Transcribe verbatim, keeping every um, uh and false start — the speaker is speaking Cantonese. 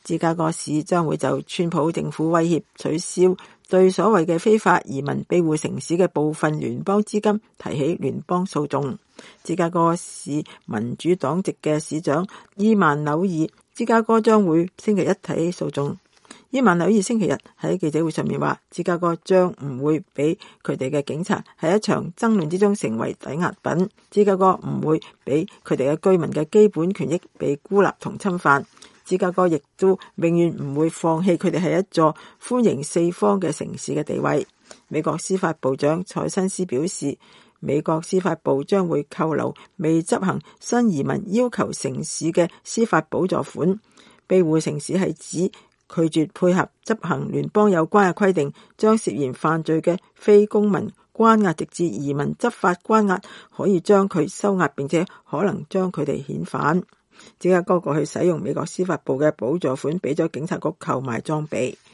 芝加哥市將會就川普政府威脅取消對所謂嘅非法移民庇護城市嘅部分聯邦資金提起聯邦訴訟。芝加哥市民主黨籍嘅市長伊曼紐爾，芝加哥將會星期一提起訴訟。伊曼紐爾星期日喺記者會上面話，芝加哥將唔會俾佢哋嘅警察喺一場爭論之中成為抵押品，芝加哥唔會俾佢哋嘅居民嘅基本權益被孤立同侵犯，芝加哥亦都永遠唔會放棄佢哋係一座歡迎四方嘅城市嘅地位。美國司法部長蔡新斯表示，美國司法部將會扣留未執行新移民要求城市嘅司法補助款。庇護城市係指拒絕配合執行聯邦有關嘅規定，將涉嫌犯罪嘅非公民關押直至移民執法關押，可以將佢收押，並且可能將佢哋遣返。芝加哥過去使用美國司法部嘅補助款，俾咗警察局購買裝備。